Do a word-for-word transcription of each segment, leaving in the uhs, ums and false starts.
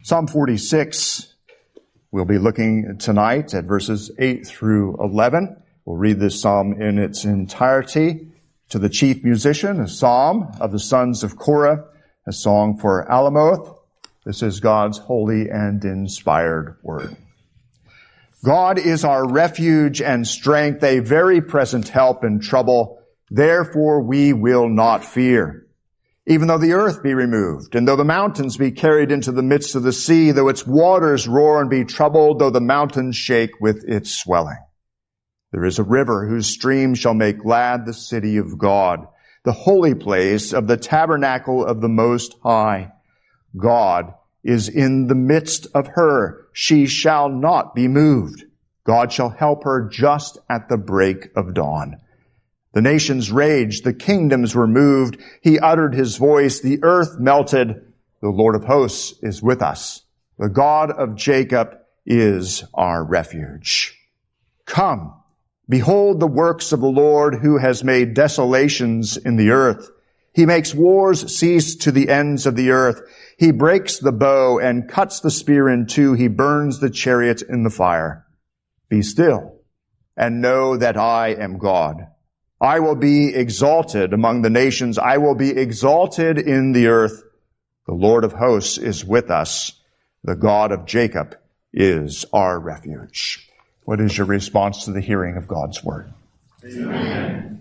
Psalm forty-six, we'll be looking tonight at verses eight through eleven. We'll read this psalm in its entirety. To the chief musician, a psalm of the sons of Korah, a song for Alamoth. This is God's holy and inspired word. God is our refuge and strength, a very present help in trouble. Therefore we will not fear. Even though the earth be removed, and though the mountains be carried into the midst of the sea, though its waters roar and be troubled, though the mountains shake with its swelling. There is a river whose stream shall make glad the city of God, the holy place of the tabernacle of the Most High. God is in the midst of her. She shall not be moved. God shall help her just at the break of dawn. The nations raged, the kingdoms were moved. He uttered his voice, the earth melted. The Lord of hosts is with us. The God of Jacob is our refuge. Come, behold the works of the Lord, who has made desolations in the earth. He makes wars cease to the ends of the earth. He breaks the bow and cuts the spear in two. He burns the chariot in the fire. Be still and know that I am God. I will be exalted among the nations. I will be exalted in the earth. The Lord of hosts is with us. The God of Jacob is our refuge. What is your response to the hearing of God's word? Amen.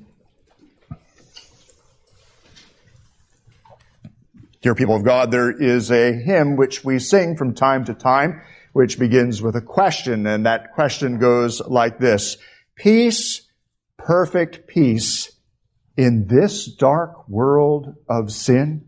Dear people of God, there is a hymn which we sing from time to time, which begins with a question, and that question goes like this: Peace, perfect peace, in this dark world of sin?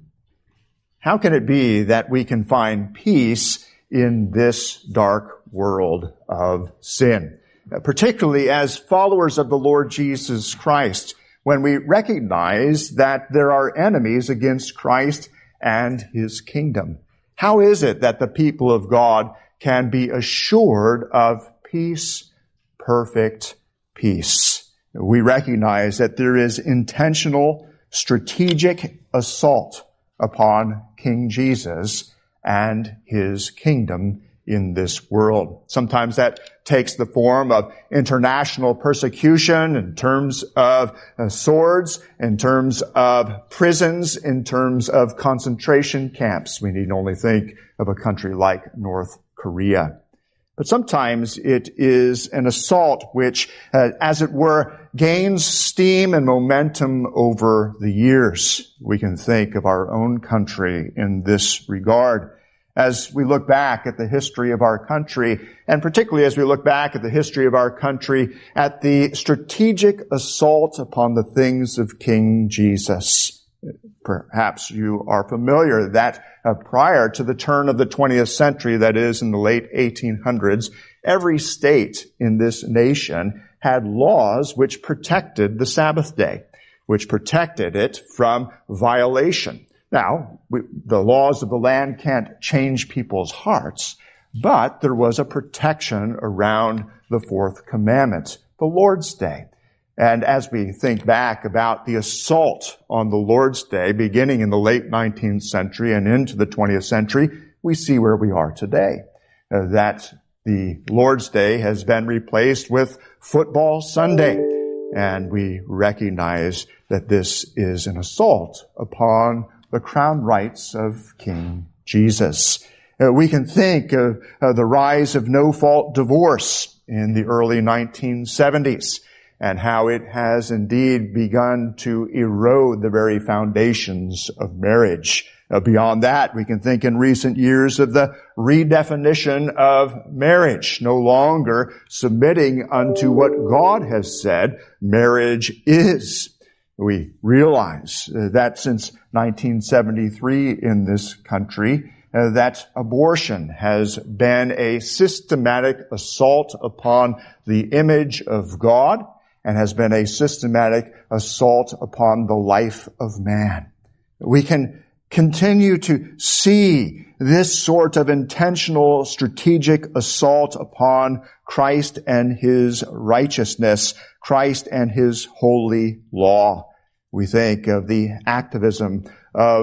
How can it be that we can find peace in this dark world of sin? Particularly as followers of the Lord Jesus Christ, when we recognize that there are enemies against Christ and his kingdom. How is it that the people of God can be assured of peace, perfect peace? We recognize that there is intentional, strategic assault upon King Jesus and his kingdom in this world. Sometimes that takes the form of international persecution in terms of uh, swords, in terms of prisons, in terms of concentration camps. We need only think of a country like North Korea. But sometimes it is an assault which, uh, as it were, gains steam and momentum over the years. We can think of our own country in this regard. As we look back at the history of our country, and particularly as we look back at the history of our country, at the strategic assault upon the things of King Jesus. Perhaps you are familiar that uh, prior to the turn of the twentieth century, that is in the late eighteen hundreds, every state in this nation had laws which protected the Sabbath day, which protected it from violation. Now, we, the laws of the land can't change people's hearts, but there was a protection around the fourth commandment, the Lord's Day. And as we think back about the assault on the Lord's Day, beginning in the late nineteenth century and into the twentieth century, we see where we are today. Uh, that the Lord's Day has been replaced with Football Sunday. And we recognize that this is an assault upon the crown rights of King Jesus. Uh, we can think of uh, the rise of no-fault divorce in the early nineteen seventies and how it has indeed begun to erode the very foundations of marriage. Uh, beyond that, we can think in recent years of the redefinition of marriage, no longer submitting unto what God has said marriage is. We realize uh, that since nineteen seventy-three in this country, uh, that abortion has been a systematic assault upon the image of God and has been a systematic assault upon the life of man. We can continue to see this sort of intentional, strategic assault upon Christ and his righteousness, Christ and his holy law. We think of the activism of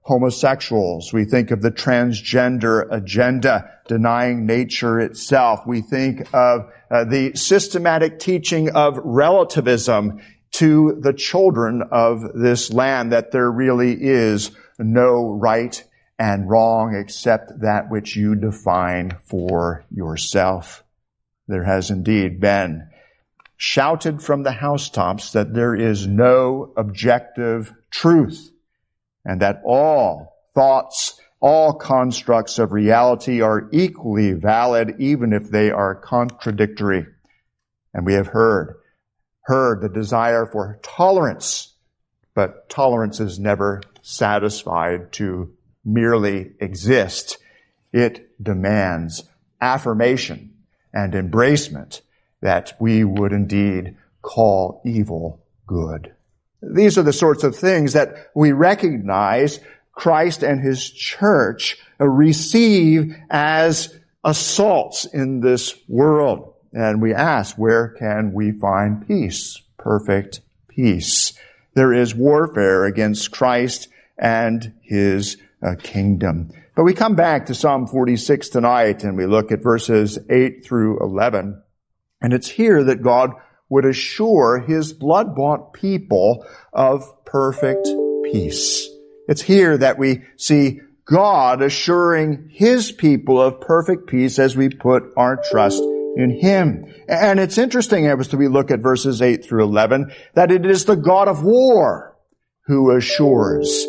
homosexuals. We think of the transgender agenda, denying nature itself. We think of uh, the systematic teaching of relativism to the children of this land, that there really is no right and wrong except that which you define for yourself. There has indeed been shouted from the housetops that there is no objective truth, and that all thoughts, all constructs of reality are equally valid, even if they are contradictory. And we have heard, heard the desire for tolerance, but tolerance is never satisfied to merely exist. It demands affirmation and embracement that we would indeed call evil good. These are the sorts of things that we recognize Christ and His church receive as assaults in this world. And we ask, where can we find peace? Perfect peace. There is warfare against Christ and His uh, kingdom. But we come back to Psalm forty-six tonight, and we look at verses eight through eleven. And it's here that God would assure His blood-bought people of perfect peace. It's here that we see God assuring His people of perfect peace as we put our trust in Him. And it's interesting, as we look at verses eight through eleven, that it is the God of war who assures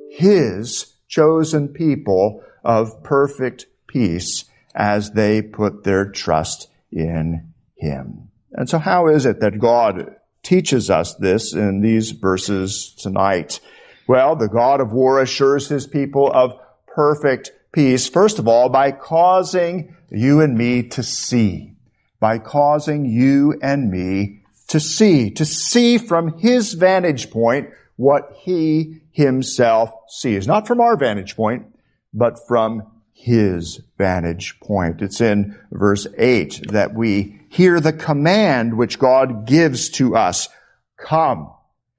His chosen people of perfect peace as they put their trust in Him. And so how is it that God teaches us this in these verses tonight? Well, the God of war assures His people of perfect peace, first of all, by causing you and me to see. By causing you and me to see. To see from His vantage point what He Himself sees. Not from our vantage point, but from His vantage point. It's in verse eight that we hear the command which God gives to us. Come,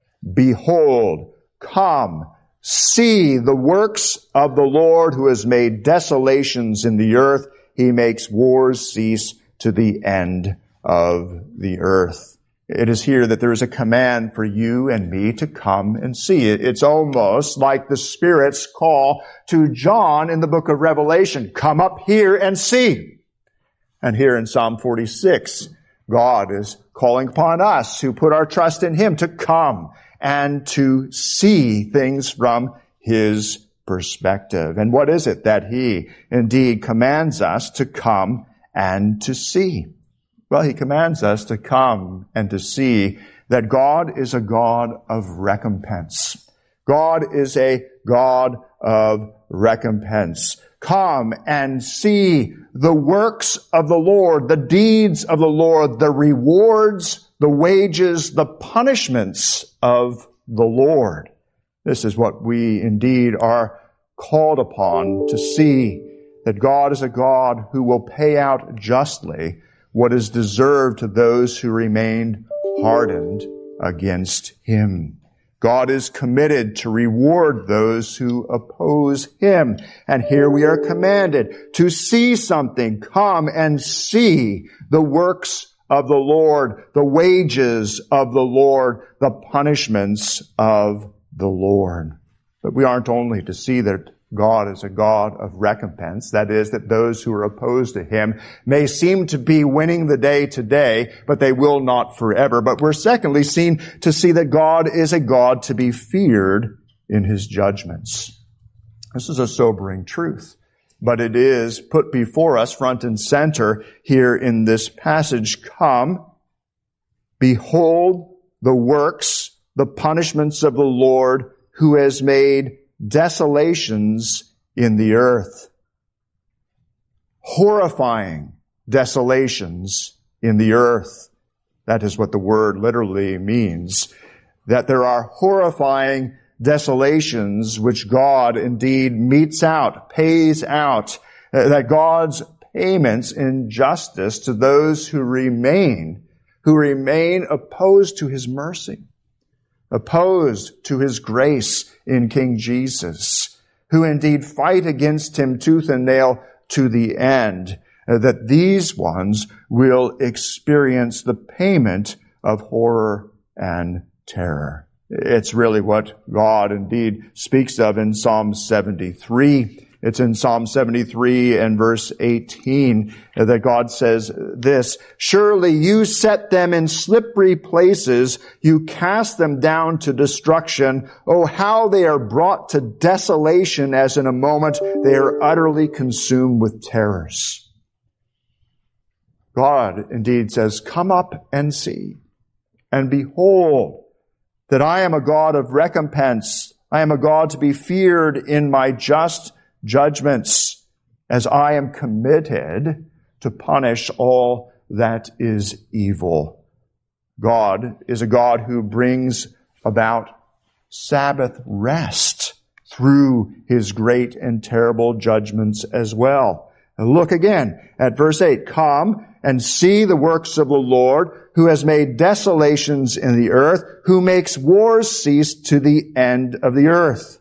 behold, come, see the works of the Lord who has made desolations in the earth. He makes wars cease to the end of the earth. It is here that there is a command for you and me to come and see. It's almost like the Spirit's call to John in the book of Revelation. Come up here and see. And here in Psalm forty-six, God is calling upon us who put our trust in Him to come and to see things from His perspective. And what is it that He indeed commands us to come and to see? Well, He commands us to come and to see that God is a God of recompense. God is a God of recompense. Come and see the works of the Lord, the deeds of the Lord, the rewards, the wages, the punishments of the Lord. This is what we indeed are called upon to see, that God is a God who will pay out justly what is deserved to those who remained hardened against Him. God is committed to reward those who oppose Him. And here we are commanded to see something. Come and see the works of the Lord, the wages of the Lord, the punishments of the Lord. But we aren't only to see that God is a God of recompense. That is, that those who are opposed to Him may seem to be winning the day today, but they will not forever. But we're secondly seen to see that God is a God to be feared in His judgments. This is a sobering truth, but it is put before us front and center here in this passage. Come, behold the works, the punishments of the Lord who has made desolations in the earth. Horrifying desolations in the earth. That is what the word literally means. That there are horrifying desolations which God indeed metes out, pays out. That God's payments in justice to those who remain, who remain opposed to His mercy, opposed to His grace in King Jesus. who indeed fight against him tooth and nail to the end, that these ones will experience the payment of horror and terror. It's really what God indeed speaks of in Psalm seventy-three. It's in Psalm seventy-three and verse eighteen that God says this, "Surely you set them in slippery places. You cast them down to destruction. Oh, how they are brought to desolation as in a moment they are utterly consumed with terrors." God indeed says, "Come up and see, and behold that I am a God of recompense. I am a God to be feared in my just judgments, as I am committed to punish all that is evil." God is a God who brings about Sabbath rest through his great and terrible judgments as well. And look again at verse eight. "Come and see the works of the Lord, who has made desolations in the earth, who makes wars cease to the end of the earth."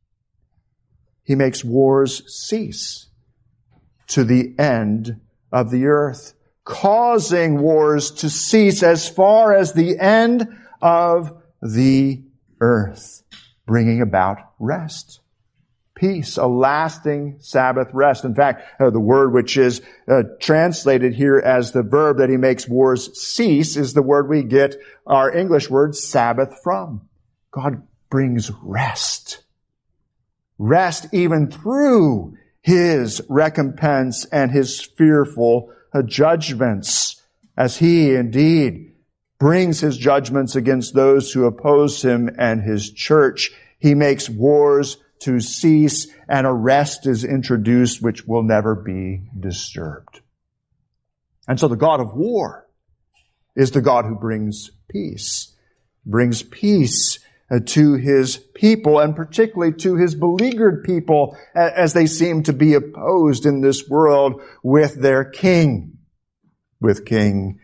He makes wars cease to the end of the earth, causing wars to cease as far as the end of the earth, bringing about rest, peace, a lasting Sabbath rest. In fact, uh, the word which is uh, translated here as the verb that he makes wars cease is the word we get our English word Sabbath from. God brings rest. Rest even through his recompense and his fearful uh, judgments, as he indeed brings his judgments against those who oppose him and his church. He makes wars to cease, and a rest is introduced which will never be disturbed. And so the God of war is the God who brings peace, brings peace uh, to his people, and particularly to his beleaguered people as they seem to be opposed in this world with their king, with King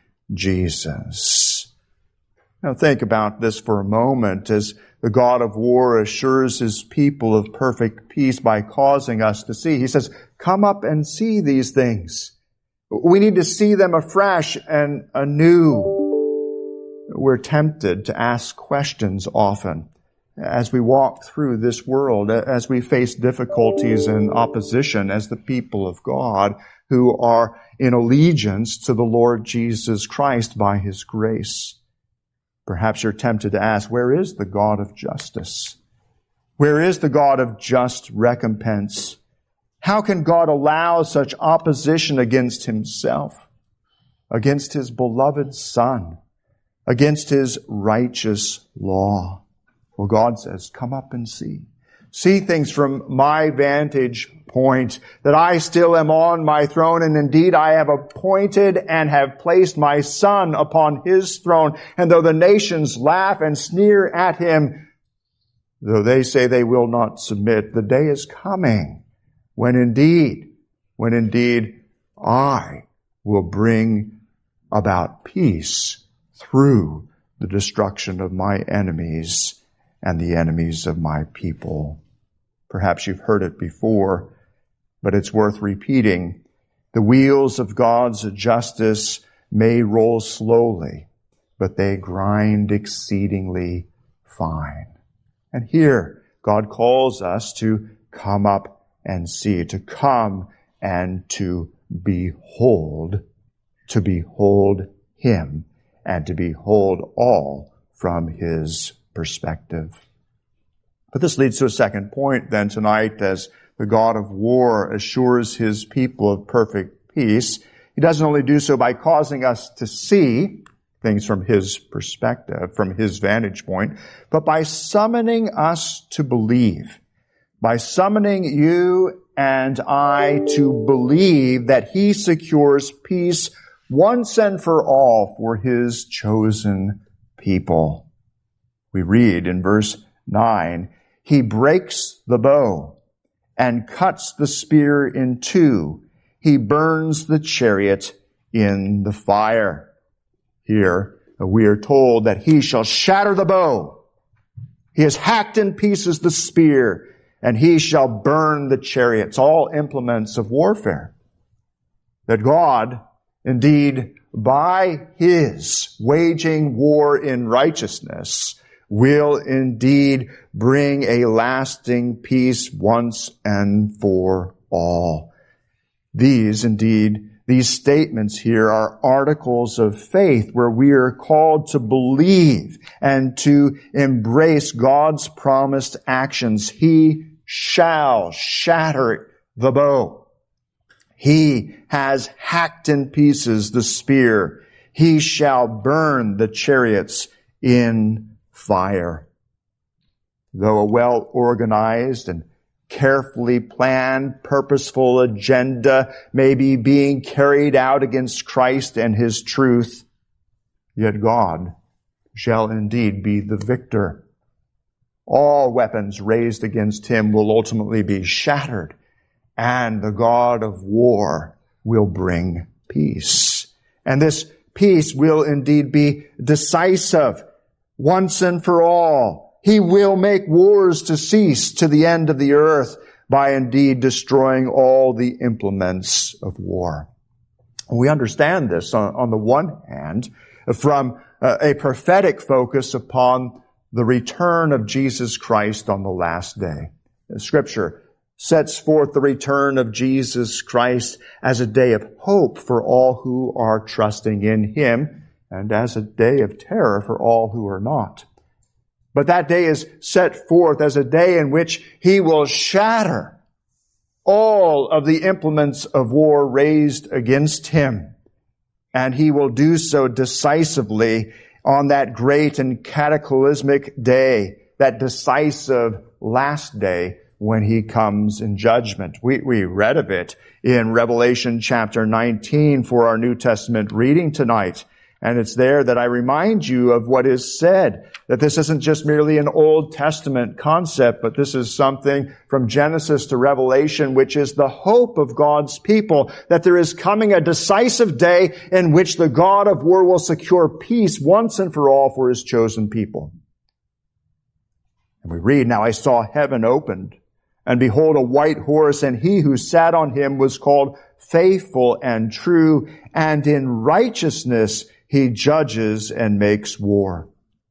Jesus. Now think about this for a moment as the God of war assures his people of perfect peace by causing us to see. He says, "Come up and see these things." We need to see them afresh and anew. We're tempted to ask questions often as we walk through this world, as we face difficulties and opposition as the people of God who are in allegiance to the Lord Jesus Christ by his grace. Perhaps you're tempted to ask, where is the God of justice? Where is the God of just recompense? How can God allow such opposition against himself, against his beloved Son, against his righteous law? Well, God says, come up and see. See things from my vantage point, that I still am on my throne, and indeed I have appointed and have placed my Son upon his throne. And though the nations laugh and sneer at him, though they say they will not submit, the day is coming when indeed, when indeed I will bring about peace through the destruction of my enemies and the enemies of my people. Perhaps you've heard it before, but it's worth repeating. The wheels of God's justice may roll slowly, but they grind exceedingly fine. And here, God calls us to come up and see, to come and to behold, to behold him, and to behold all from his perspective. But this leads to a second point then tonight, as the God of war assures his people of perfect peace. He doesn't only do so by causing us to see things from his perspective, from his vantage point, but by summoning us to believe, by summoning you and I to believe that he secures peace once and for all for his chosen people. We read in verse nine, he breaks the bow and cuts the spear in two. He burns the chariot in the fire. Here we are told that he shall shatter the bow. He has hacked in pieces the spear, and he shall burn the chariots, all implements of warfare. That God, indeed, by his waging war in righteousness, will indeed bring a lasting peace once and for all. These, indeed, these statements here are articles of faith where we are called to believe and to embrace God's promised actions. He shall shatter the bow. He has hacked in pieces the spear. He shall burn the chariots in fire. Though a well-organized and carefully planned, purposeful agenda may be being carried out against Christ and his truth, yet God shall indeed be the victor. All weapons raised against him will ultimately be shattered, and the God of war will bring peace. And this peace will indeed be decisive once and for all. He will make wars to cease to the end of the earth by indeed destroying all the implements of war. We understand this on, on the one hand from uh, a prophetic focus upon the return of Jesus Christ on the last day. The Scripture sets forth the return of Jesus Christ as a day of hope for all who are trusting in him, and as a day of terror for all who are not. But that day is set forth as a day in which he will shatter all of the implements of war raised against him. And he will do so decisively on that great and cataclysmic day, that decisive last day when he comes in judgment. We, we read of it in Revelation chapter nineteen for our New Testament reading tonight. And it's there that I remind you of what is said, that this isn't just merely an Old Testament concept, but this is something from Genesis to Revelation, which is the hope of God's people, that there is coming a decisive day in which the God of war will secure peace once and for all for his chosen people. And we read, "Now I saw heaven opened, and behold, a white horse, and he who sat on him was called Faithful and True, and in righteousness he judges and makes war."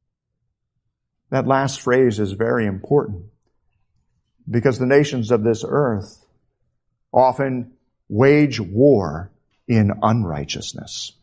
That last phrase is very important because the nations of this earth often wage war in unrighteousness.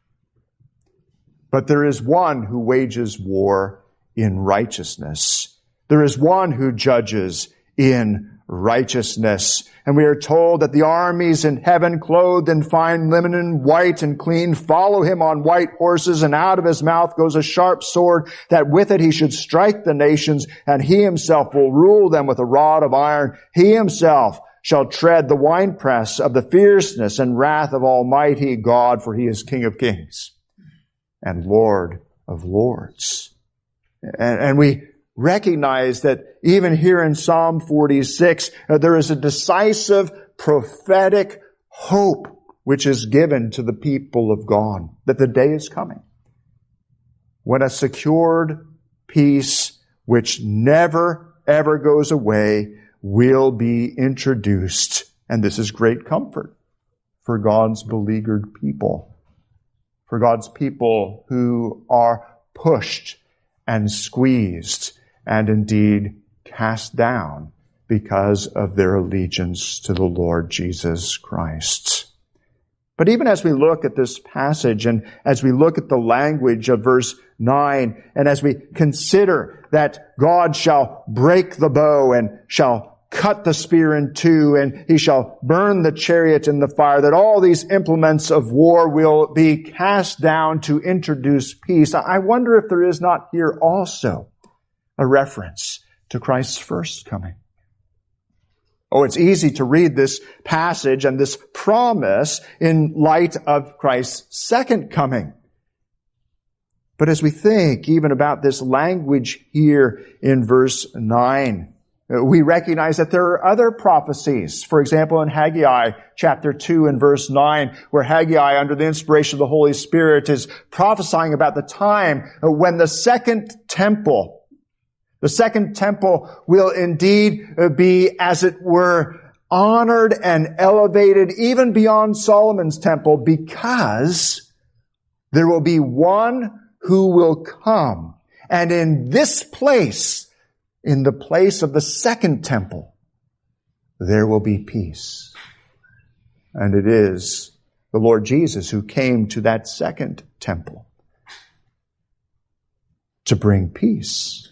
But there is one who wages war in righteousness. There is one who judges in righteousness. And we are told that the armies in heaven, clothed in fine linen, white and clean, follow him on white horses, and out of his mouth goes a sharp sword, that with it he should strike the nations, and he himself will rule them with a rod of iron. He himself shall tread the winepress of the fierceness and wrath of Almighty God, for he is King of kings and Lord of lords. And, and we recognize that even here in Psalm forty-six, uh, there is a decisive prophetic hope which is given to the people of God, that the day is coming when a secured peace which never ever goes away will be introduced. And this is great comfort for God's beleaguered people, for God's people who are pushed and squeezed and indeed cast down because of their allegiance to the Lord Jesus Christ. But even as we look at this passage and as we look at the language of verse nine, and as we consider that God shall break the bow and shall cut the spear in two, and he shall burn the chariot in the fire, that all these implements of war will be cast down to introduce peace, I wonder if there is not here also a reference to Christ's first coming. Oh, it's easy to read this passage and this promise in light of Christ's second coming. But as we think even about this language here in verse nine, we recognize that there are other prophecies. For example, in Haggai chapter two and verse nine, where Haggai, under the inspiration of the Holy Spirit, is prophesying about the time when the second temple The second temple will indeed be, as it were, honored and elevated even beyond Solomon's temple, because there will be one who will come. And in this place, in the place of the second temple, there will be peace. And it is the Lord Jesus who came to that second temple to bring peace.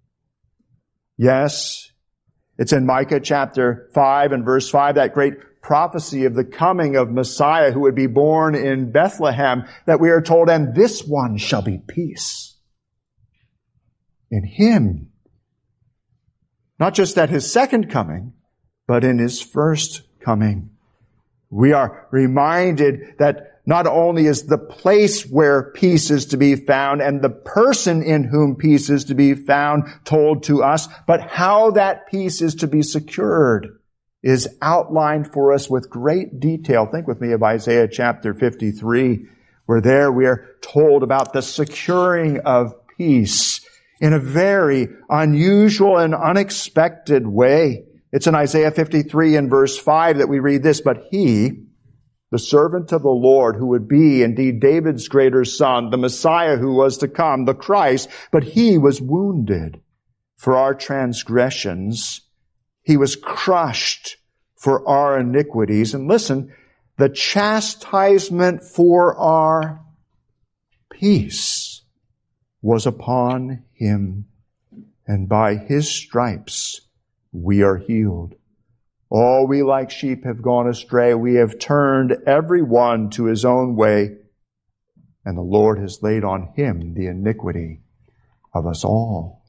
Yes, it's in Micah chapter five and verse five, that great prophecy of the coming of Messiah who would be born in Bethlehem, that we are told, and this one shall be peace. In Him. Not just at His second coming, but in His first coming. We are reminded that not only is the place where peace is to be found and the person in whom peace is to be found told to us, but how that peace is to be secured is outlined for us with great detail. Think with me of Isaiah chapter fifty-three, where there we are told about the securing of peace in a very unusual and unexpected way. It's in Isaiah fifty-three and verse five that we read this, but He, the servant of the Lord, who would be indeed David's greater son, the Messiah who was to come, the Christ, but He was wounded for our transgressions. He was crushed for our iniquities. And listen, the chastisement for our peace was upon Him, and by His stripes we are healed. All we like sheep have gone astray. We have turned every one to his own way, and the Lord has laid on Him the iniquity of us all.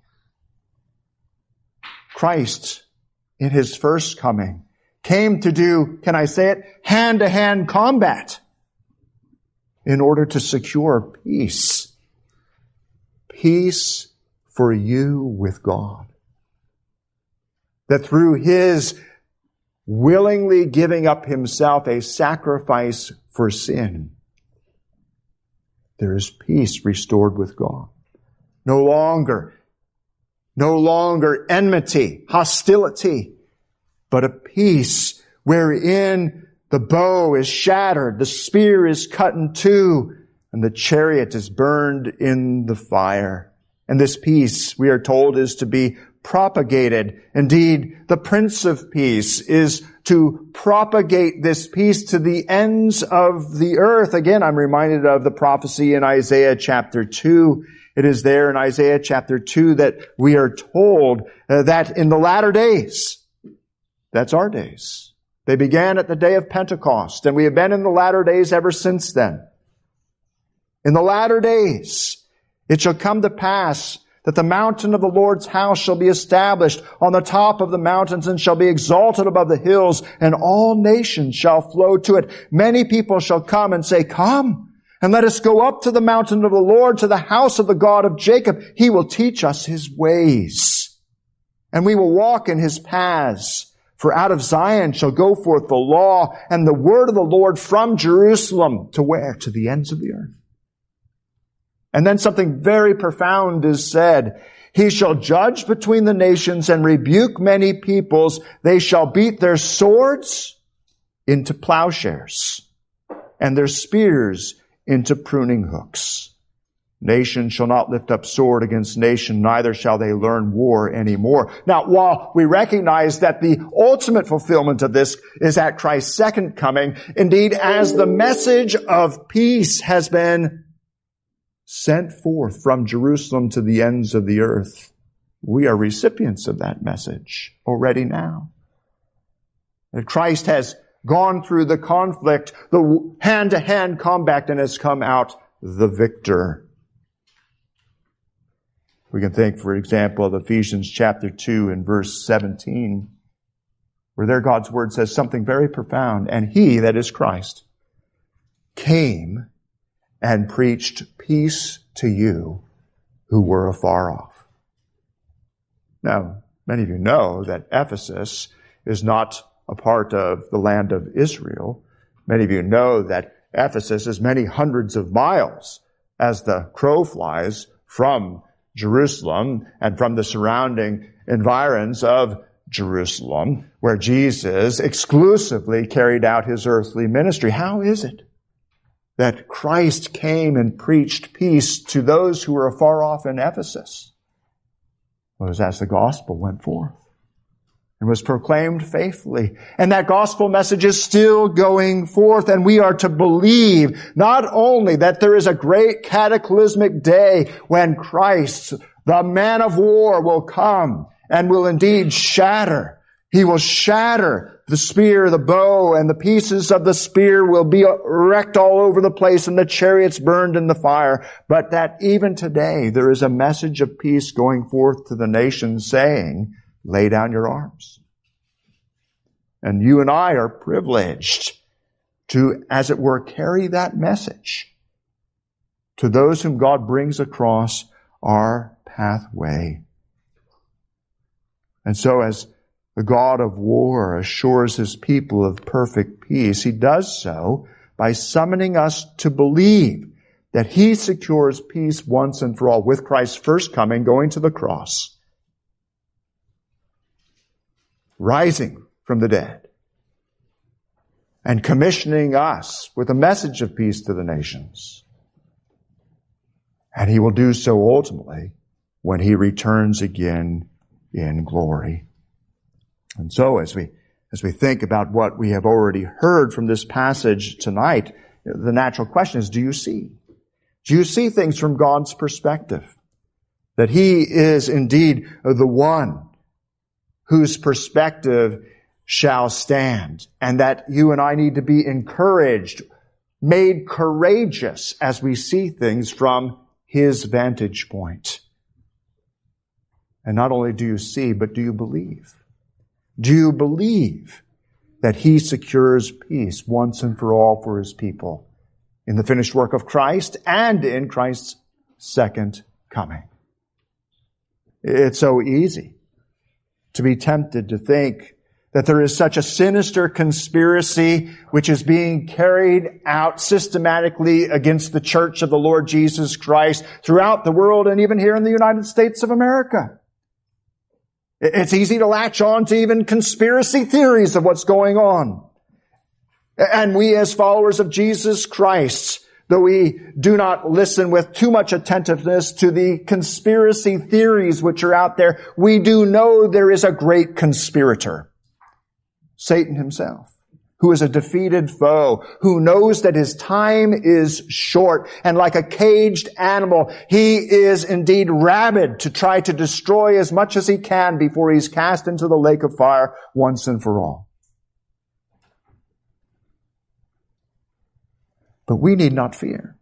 Christ, in His first coming, came to do, can I say it, hand-to-hand combat in order to secure peace. Peace for you with God. That through His willingly giving up Himself a sacrifice for sin, there is peace restored with God. No longer, no longer enmity, hostility, but a peace wherein the bow is shattered, the spear is cut in two, and the chariot is burned in the fire. And this peace, we are told, is to be propagated. Indeed, the Prince of Peace is to propagate this peace to the ends of the earth. Again, I'm reminded of the prophecy in Isaiah chapter two. It is there in Isaiah chapter two that we are told uh, that in the latter days, that's our days. They began at the day of Pentecost, and we have been in the latter days ever since then. In the latter days, it shall come to pass that the mountain of the Lord's house shall be established on the top of the mountains and shall be exalted above the hills, and all nations shall flow to it. Many people shall come and say, come, and let us go up to the mountain of the Lord, to the house of the God of Jacob. He will teach us His ways, and we will walk in His paths. For out of Zion shall go forth the law and the word of the Lord from Jerusalem to where? To the ends of the earth. And then something very profound is said. He shall judge between the nations and rebuke many peoples. They shall beat their swords into plowshares and their spears into pruning hooks. Nation shall not lift up sword against nation, neither shall they learn war anymore. Now, while we recognize that the ultimate fulfillment of this is at Christ's second coming, indeed, as the message of peace has been sent forth from Jerusalem to the ends of the earth, we are recipients of that message already now. That Christ has gone through the conflict, the hand-to-hand combat, and has come out the victor. We can think, for example, of Ephesians chapter two and verse seventeen, where there God's word says something very profound. And He, that is Christ, came and preached peace to you who were afar off. Now, many of you know that Ephesus is not a part of the land of Israel. Many of you know that Ephesus is many hundreds of miles as the crow flies from Jerusalem and from the surrounding environs of Jerusalem, where Jesus exclusively carried out his earthly ministry. How is it that Christ came and preached peace to those who were afar off in Ephesus? Well, it was as the gospel went forth and was proclaimed faithfully. And that gospel message is still going forth, and we are to believe not only that there is a great cataclysmic day when Christ, the man of war, will come and will indeed shatter. He will shatter the spear, the bow, and the pieces of the spear will be wrecked all over the place and the chariots burned in the fire. But that even today there is a message of peace going forth to the nations saying, lay down your arms. And you and I are privileged to, as it were, carry that message to those whom God brings across our pathway. And so as the God of war assures his people of perfect peace, he does so by summoning us to believe that he secures peace once and for all with Christ's first coming, going to the cross, rising from the dead, and commissioning us with a message of peace to the nations. And he will do so ultimately when he returns again in glory. And so as we as we think about what we have already heard from this passage tonight, the natural question is, do you see? Do you see things from God's perspective? That he is indeed the one whose perspective shall stand, and that you and I need to be encouraged, made courageous as we see things from his vantage point. And not only do you see, but do you believe? Do you believe that he secures peace once and for all for his people in the finished work of Christ and in Christ's second coming? It's so easy to be tempted to think that there is such a sinister conspiracy which is being carried out systematically against the Church of the Lord Jesus Christ throughout the world and even here in the United States of America. It's easy to latch on to even conspiracy theories of what's going on. And we as followers of Jesus Christ, though we do not listen with too much attentiveness to the conspiracy theories which are out there, we do know there is a great conspirator, Satan himself, who is a defeated foe, who knows that his time is short, and like a caged animal, he is indeed rabid to try to destroy as much as he can before he's cast into the lake of fire once and for all. But we need not fear.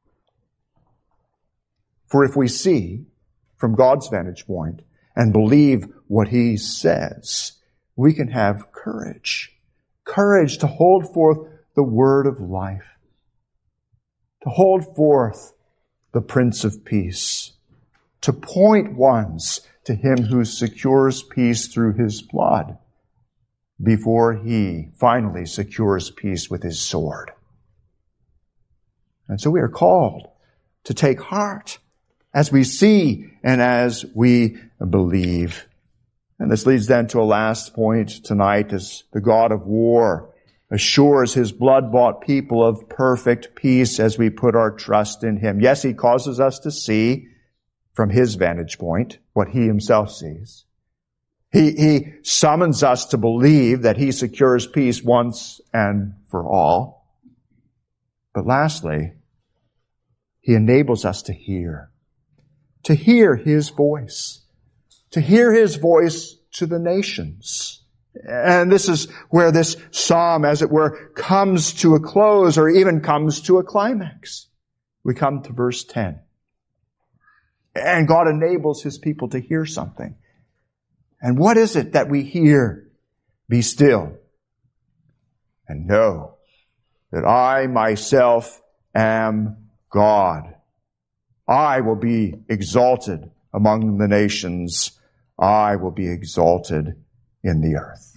For if we see from God's vantage point and believe what he says, we can have courage. Courage to hold forth the word of life. To hold forth the Prince of Peace. To point ones to him who secures peace through his blood before he finally secures peace with his sword. And so we are called to take heart as we see and as we believe. And this leads then to a last point tonight, as the God of war assures his blood-bought people of perfect peace as we put our trust in him. Yes, he causes us to see from his vantage point what he himself sees. He, he summons us to believe that he secures peace once and for all. But lastly, he enables us to hear, to hear his voice. To hear his voice to the nations. And this is where this psalm, as it were, comes to a close or even comes to a climax. We come to verse ten. And God enables his people to hear something. And what is it that we hear? Be still and know that I myself am God. I will be exalted among the nations. I will be exalted in the earth.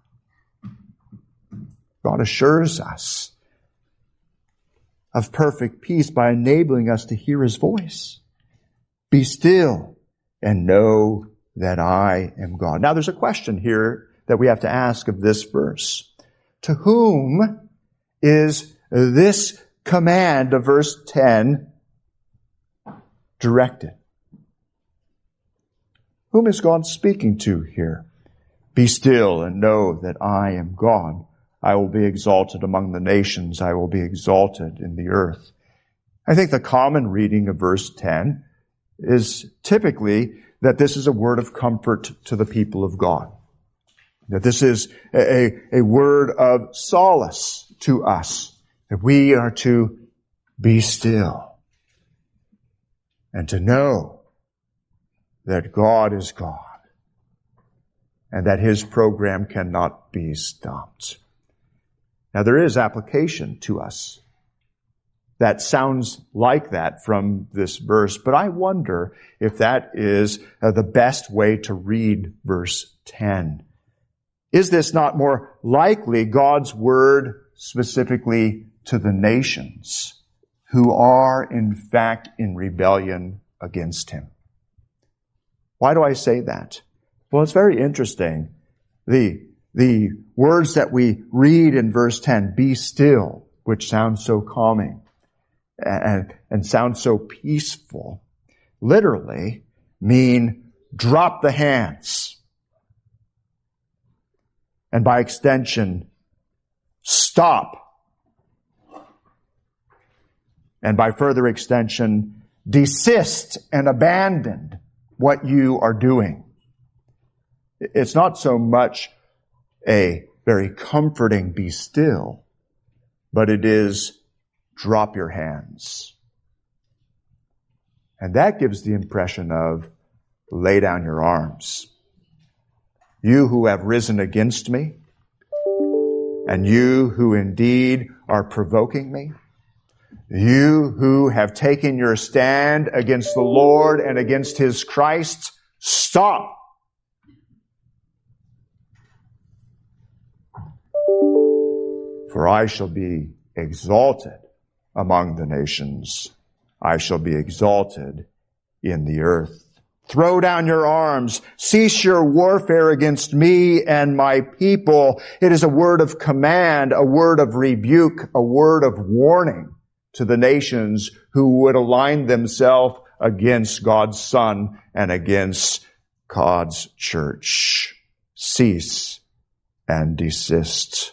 God assures us of perfect peace by enabling us to hear his voice. Be still and know that I am God. Now there's a question here that we have to ask of this verse. To whom is this command of verse ten directed? Whom is God speaking to here? Be still and know that I am God. I will be exalted among the nations. I will be exalted in the earth. I think the common reading of verse ten is typically that this is a word of comfort to the people of God. That this is a, a word of solace to us. That we are to be still. And to know that God is God. And that His program cannot be stopped. Now there is application to us that sounds like that from this verse, but I wonder if that is uh, the best way to read verse ten. Is this not more likely God's word specifically to the nations who are in fact in rebellion against Him? Why do I say that? Well, it's very interesting. The, the words that we read in verse ten, be still, which sounds so calming and, and sounds so peaceful, literally mean drop the hands. And by extension, stop. And by further extension, desist and abandon what you are doing. It's not so much a very comforting be still, but it is drop your hands. And that gives the impression of lay down your arms. You who have risen against me, and you who indeed are provoking me, you who have taken your stand against the Lord and against His Christ, stop. For I shall be exalted among the nations. I shall be exalted in the earth. Throw down your arms. Cease your warfare against me and my people. It is a word of command, a word of rebuke, a word of warning to the nations who would align themselves against God's Son and against God's church. Cease and desist.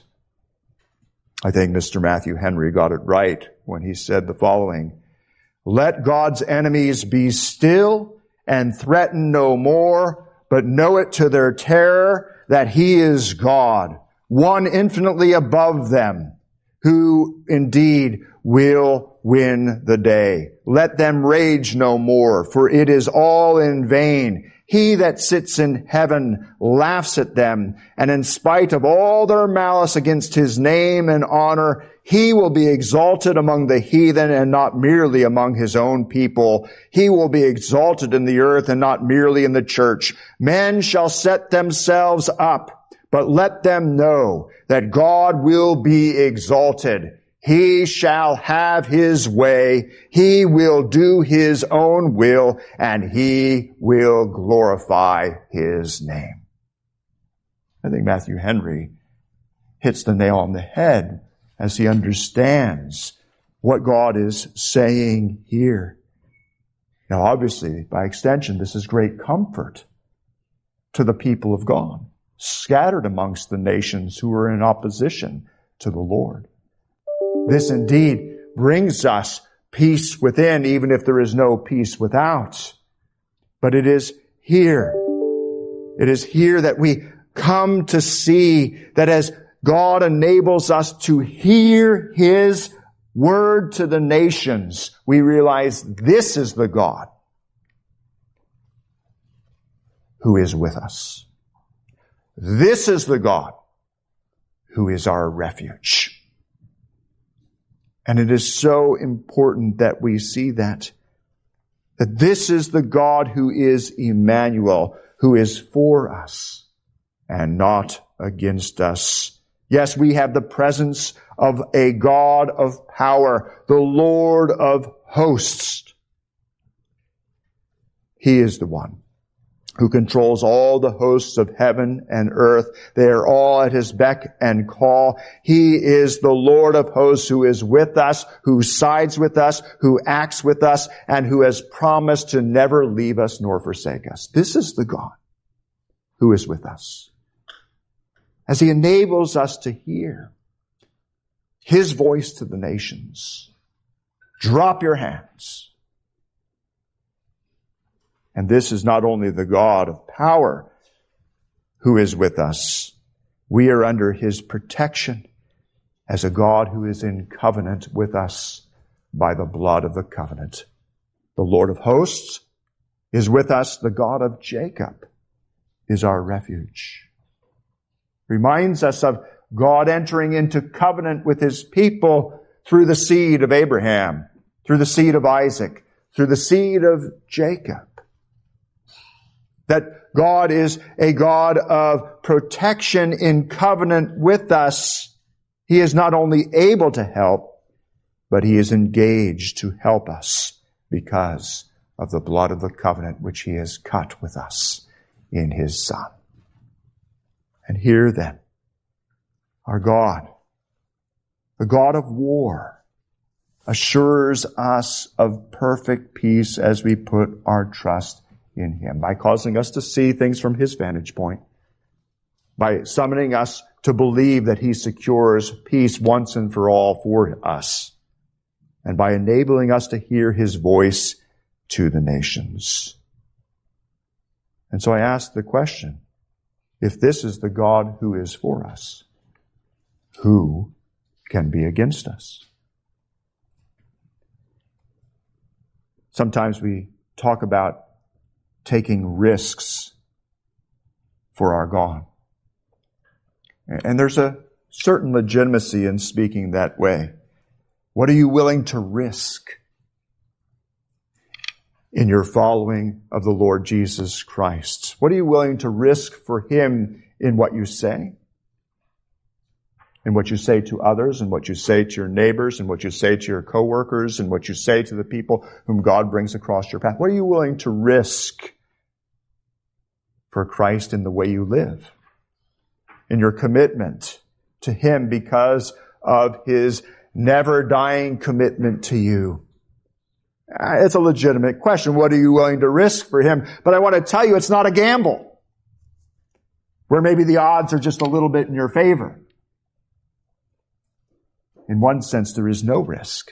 I think Mister Matthew Henry got it right when he said the following: let God's enemies be still and threaten no more, but know it to their terror that He is God, one infinitely above them, who indeed will win the day. Let them rage no more, for it is all in vain. He that sits in heaven laughs at them, and in spite of all their malice against His name and honor, He will be exalted among the heathen and not merely among His own people. He will be exalted in the earth and not merely in the church. Men shall set themselves up, but let them know that God will be exalted. He shall have His way. He will do His own will, and He will glorify His name. I think Matthew Henry hits the nail on the head as he understands what God is saying here. Now, obviously, by extension, this is great comfort to the people of God, scattered amongst the nations who are in opposition to the Lord. This indeed brings us peace within, even if there is no peace without. But it is here. It is here that we come to see that as God enables us to hear His word to the nations, we realize this is the God who is with us. This is the God who is our refuge. And it is so important that we see that. That this is the God who is Emmanuel, who is for us and not against us. Yes, we have the presence of a God of power, the Lord of hosts. He is the one who controls all the hosts of heaven and earth. They are all at His beck and call. He is the Lord of hosts who is with us, who sides with us, who acts with us, and who has promised to never leave us nor forsake us. This is the God who is with us, as He enables us to hear His voice to the nations. Drop your hands. And this is not only the God of power who is with us. We are under His protection as a God who is in covenant with us by the blood of the covenant. The Lord of hosts is with us. The God of Jacob is our refuge. Reminds us of God entering into covenant with His people through the seed of Abraham, through the seed of Isaac, through the seed of Jacob. That God is a God of protection in covenant with us. He is not only able to help, but He is engaged to help us because of the blood of the covenant which He has cut with us in His Son. And here then, our God, the God of war, assures us of perfect peace as we put our trust in Him, by causing us to see things from His vantage point, by summoning us to believe that He secures peace once and for all for us, and by enabling us to hear His voice to the nations. And so I ask the question, if this is the God who is for us, who can be against us? Sometimes we talk about taking risks for our God. And there's a certain legitimacy in speaking that way. What are you willing to risk in your following of the Lord Jesus Christ? What are you willing to risk for Him in what you say? In what you say to others, and what you say to your neighbors, and what you say to your coworkers, and what you say to the people whom God brings across your path? What are you willing to risk for Christ in the way you live, in your commitment to Him because of His never-dying commitment to you? It's a legitimate question. What are you willing to risk for Him? But I want to tell you, it's not a gamble where maybe the odds are just a little bit in your favor. In one sense, there is no risk.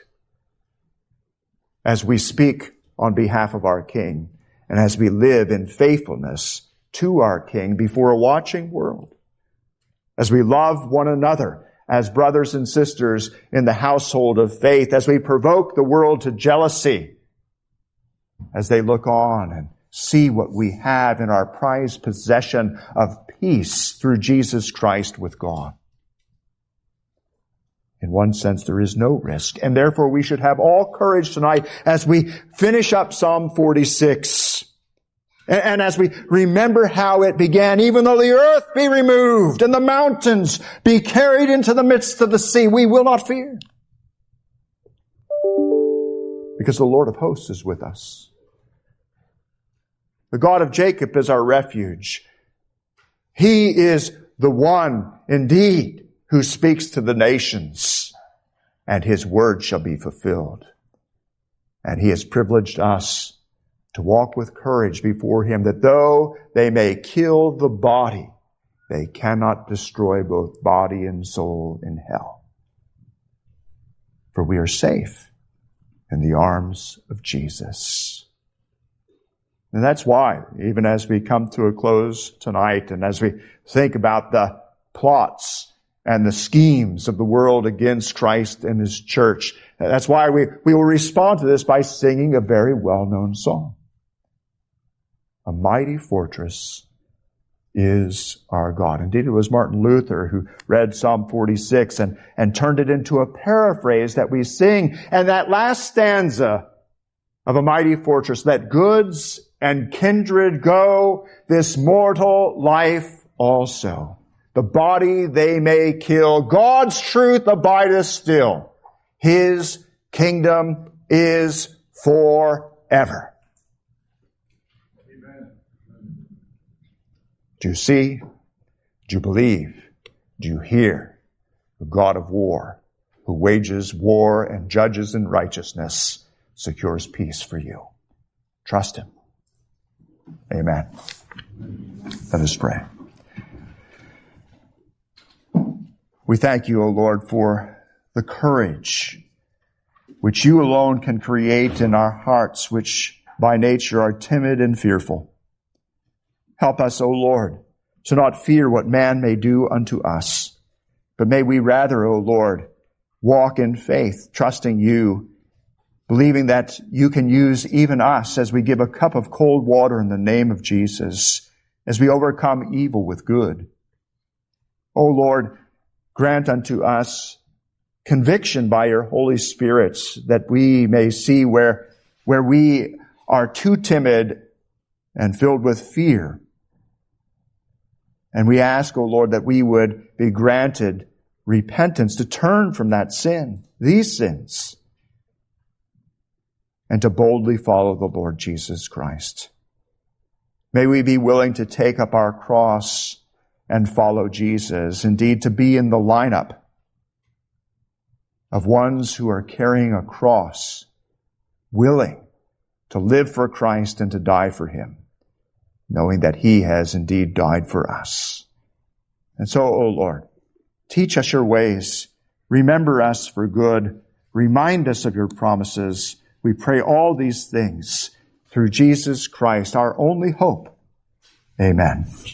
As we speak on behalf of our King, and as we live in faithfulness to our King before a watching world, as we love one another as brothers and sisters in the household of faith, as we provoke the world to jealousy, as they look on and see what we have in our prized possession of peace through Jesus Christ with God. In one sense, there is no risk, and therefore we should have all courage tonight as we finish up Psalm forty-six. And as we remember how it began, even though the earth be removed and the mountains be carried into the midst of the sea, we will not fear. Because the Lord of hosts is with us. The God of Jacob is our refuge. He is the one, indeed, who speaks to the nations, and His word shall be fulfilled. And He has privileged us to walk with courage before Him, that though they may kill the body, they cannot destroy both body and soul in hell. For we are safe in the arms of Jesus. And that's why, even as we come to a close tonight, and as we think about the plots and the schemes of the world against Christ and His church, that's why we, we will respond to this by singing a very well-known song. A mighty fortress is our God. Indeed, it was Martin Luther who read Psalm forty-six and, and turned it into a paraphrase that we sing. And that last stanza of a mighty fortress, let goods and kindred go, this mortal life also. The body they may kill, God's truth abideth still. His kingdom is forever. Do you see? Do you believe? Do you hear? The God of war, who wages war and judges in righteousness, secures peace for you. Trust him. Amen. Let us pray. We thank you, O Lord, for the courage which you alone can create in our hearts, which by nature are timid and fearful. Help us, O Lord, to not fear what man may do unto us, but may we rather, O Lord, walk in faith, trusting you, believing that you can use even us as we give a cup of cold water in the name of Jesus, as we overcome evil with good. O Lord, grant unto us conviction by your Holy Spirit, that we may see where, where we are too timid and filled with fear. And we ask, O Lord, that we would be granted repentance to turn from that sin, these sins, and to boldly follow the Lord Jesus Christ. May we be willing to take up our cross and follow Jesus, indeed to be in the lineup of ones who are carrying a cross, willing to live for Christ and to die for him, knowing that he has indeed died for us. And so, O Lord, teach us your ways. Remember us for good. Remind us of your promises. We pray all these things through Jesus Christ, our only hope. Amen.